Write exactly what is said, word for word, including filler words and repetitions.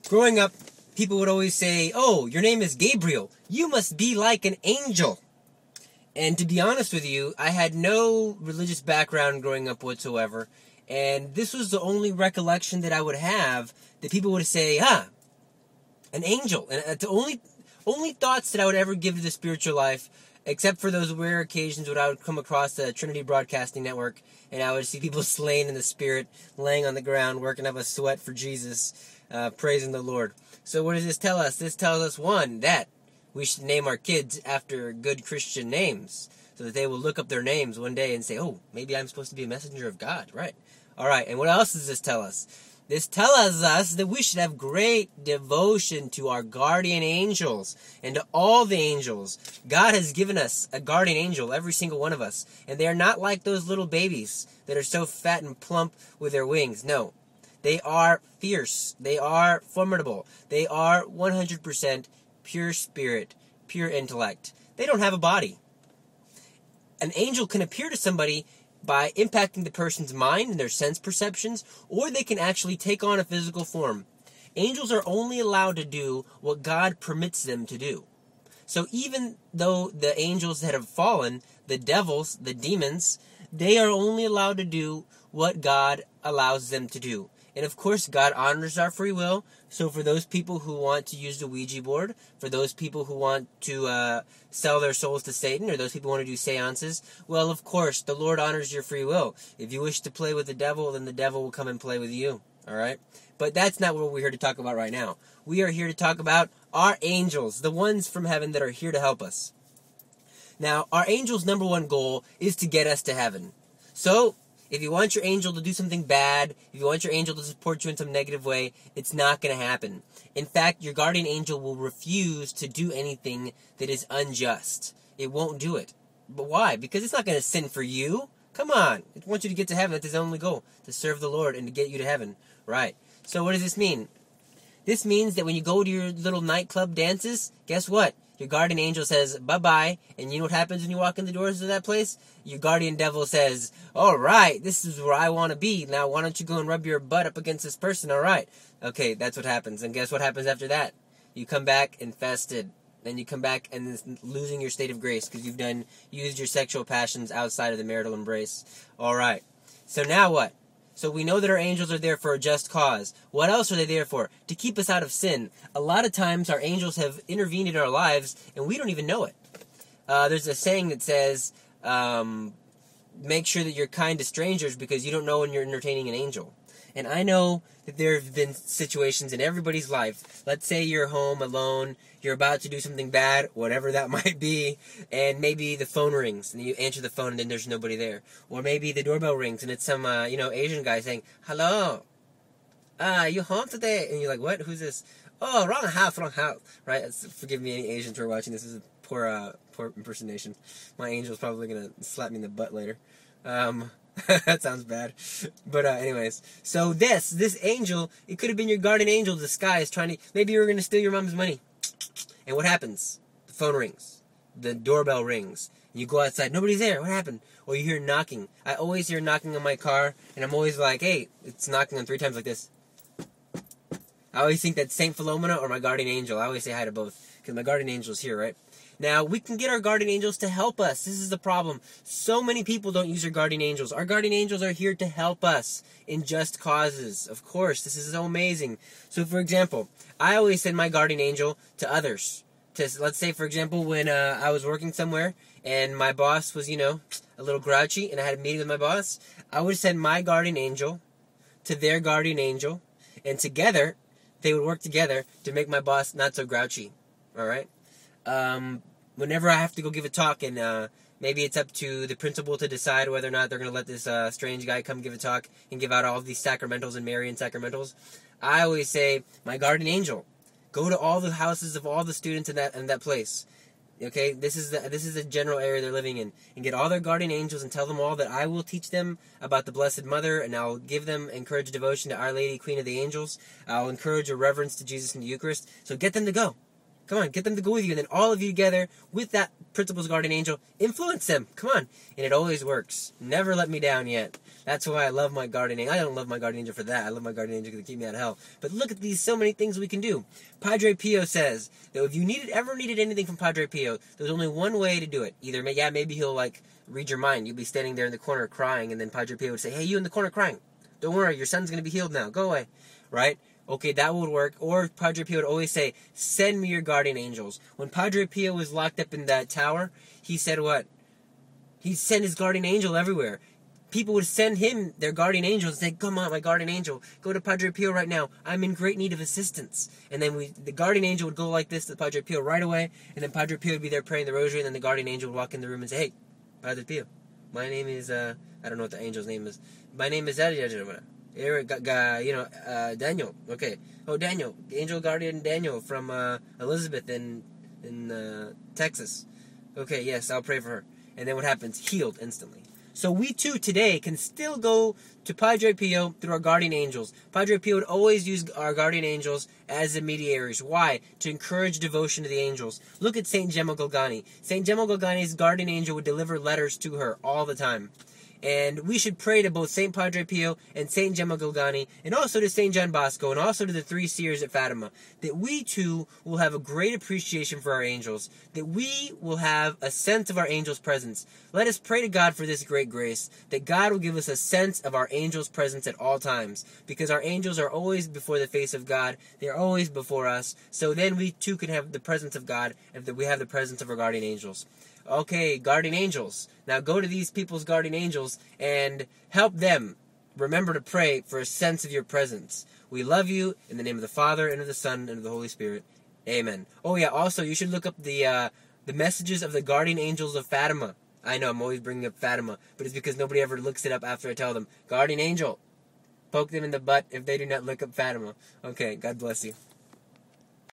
growing up, people would always say, oh, your name is Gabriel. You must be like an angel. And to be honest with you, I had no religious background growing up whatsoever. And this was the only recollection that I would have that people would say, ah, an angel. And the only only thoughts that I would ever give to the spiritual life, except for those rare occasions when I would come across the Trinity Broadcasting Network and I would see people slain in the spirit, laying on the ground, working up a sweat for Jesus, uh, praising the Lord. So what does this tell us? This tells us, one, that we should name our kids after good Christian names so that they will look up their names one day and say, oh, maybe I'm supposed to be a messenger of God, right? All right, and what else does this tell us? This tells us that we should have great devotion to our guardian angels and to all the angels. God has given us a guardian angel, every single one of us, and they are not like those little babies that are so fat and plump with their wings. No, they are fierce. They are formidable. They are one hundred percent pure spirit, pure intellect. They don't have a body. An angel can appear to somebody by impacting the person's mind and their sense perceptions, or they can actually take on a physical form. Angels are only allowed to do what God permits them to do. So even though the angels that have fallen, the devils, the demons, they are only allowed to do what God allows them to do. And of course, God honors our free will. So for those people who want to use the Ouija board, for those people who want to uh, sell their souls to Satan, or those people who want to do seances, well, of course, the Lord honors your free will. If you wish to play with the devil, then the devil will come and play with you. All right? But that's not what we're here to talk about right now. We are here to talk about our angels, the ones from heaven that are here to help us. Now, our angel's number one goal is to get us to heaven. So, if you want your angel to do something bad, if you want your angel to support you in some negative way, it's not going to happen. In fact, your guardian angel will refuse to do anything that is unjust. It won't do it. But why? Because it's not going to sin for you. Come on. It wants you to get to heaven. That's its only goal, to serve the Lord and to get you to heaven. Right. So what does this mean? This means that when you go to your little nightclub dances, guess what? Your guardian angel says, bye-bye, and you know what happens when you walk in the doors of that place? Your guardian devil says, all right, this is where I want to be. Now, why don't you go and rub your butt up against this person, all right? Okay, that's what happens. And guess what happens after that? You come back infested. Then you come back and it's losing your state of grace because you've done used your sexual passions outside of the marital embrace. All right. So now what? So we know that our angels are there for a just cause. What else are they there for? To keep us out of sin. A lot of times our angels have intervened in our lives and we don't even know it. Uh, there's a saying that says, um, make sure that you're kind to strangers because you don't know when you're entertaining an angel. And I know that there have been situations in everybody's life. Let's say you're home alone, you're about to do something bad, whatever that might be, and maybe the phone rings, and you answer the phone and then there's nobody there. Or maybe the doorbell rings and it's some, uh, you know, Asian guy saying, hello, ah, uh, you home today? And you're like, what? Who's this? Oh, wrong house, wrong house. Right? It's, forgive me, any Asians who are watching this. This is a poor, uh, poor impersonation. My angel's probably going to slap me in the butt later. Um... that sounds bad. But uh, anyways, so this, this angel, it could have been your guardian angel disguised trying to, maybe you were going to steal your mom's money. And what happens? The phone rings. The doorbell rings. And you go outside. Nobody's there. What happened? Or you hear knocking. I always hear knocking on my car, and I'm always like, hey, it's knocking on three times like this. I always think that's Saint Philomena or my guardian angel. I always say hi to both, because my guardian angel's here, right? Now, we can get our guardian angels to help us. This is the problem. So many people don't use their guardian angels. Our guardian angels are here to help us in just causes. Of course, this is so amazing. So, for example, I always send my guardian angel to others. To, let's say, for example, when uh, I was working somewhere and my boss was, you know, a little grouchy and I had a meeting with my boss, I would send my guardian angel to their guardian angel, and together, they would work together to make my boss not so grouchy. All right? Um, whenever I have to go give a talk, and uh, maybe it's up to the principal to decide whether or not they're going to let this uh, strange guy come give a talk and give out all of these sacramentals and Marian sacramentals, I always say, my guardian angel, go to all the houses of all the students in that in that place. Okay, this is the this is the general area they're living in, and get all their guardian angels and tell them all that I will teach them about the Blessed Mother, and I'll give them encourage devotion to Our Lady, Queen of the Angels. I'll encourage a reverence to Jesus in the Eucharist. So get them to go. Come on, get them to go with you, and then all of you together with that principal's guardian angel, influence them. Come on. And it always works. Never let me down yet. That's why I love my guardian angel. I don't love my guardian angel for that. I love my guardian angel to keep me out of hell. But look at these so many things we can do. Padre Pio says that if you needed ever needed anything from Padre Pio, there's only one way to do it. Either, yeah, maybe he'll like read your mind. You'll be standing there in the corner crying, and then Padre Pio would say, hey, you in the corner crying. Don't worry, your son's going to be healed now. Go away. Right? Okay, that would work. Or Padre Pio would always say, send me your guardian angels. When Padre Pio was locked up in that tower, he said what? He sent his guardian angel everywhere. People would send him their guardian angels and say, come on, my guardian angel, go to Padre Pio right now. I'm in great need of assistance. And then we, the guardian angel would go like this to Padre Pio right away, and then Padre Pio would be there praying the rosary, and then the guardian angel would walk in the room and say, hey, Padre Pio, my name is, uh, I don't know what the angel's name is. My name is, Eric, you know, uh, Daniel. Okay. Oh, Daniel. Angel Guardian Daniel from uh, Elizabeth in in uh, Texas. Okay, yes, I'll pray for her. And then what happens? Healed instantly. So we too today can still go to Padre Pio through our guardian angels. Padre Pio would always use our guardian angels as the mediators. Why? To encourage devotion to the angels. Look at Saint Gemma Galgani. Saint Gemma Galgani's guardian angel would deliver letters to her all the time. And we should pray to both Saint Padre Pio and Saint Gemma Galgani, and also to Saint John Bosco, and also to the three seers at Fatima, that we too will have a great appreciation for our angels, that we will have a sense of our angels' presence. Let us pray to God for this great grace, that God will give us a sense of our angels' presence at all times, because our angels are always before the face of God, they are always before us, so then we too can have the presence of God, and that we have the presence of our guardian angels. Okay, guardian angels. Now go to these people's guardian angels and help them. Remember to pray for a sense of your presence. We love you in the name of the Father, and of the Son, and of the Holy Spirit. Amen. Oh yeah, also you should look up the uh, the messages of the guardian angels of Fatima. I know I'm always bringing up Fatima, but it's because nobody ever looks it up after I tell them. Guardian angel. Poke them in the butt if they do not look up Fatima. Okay, God bless you.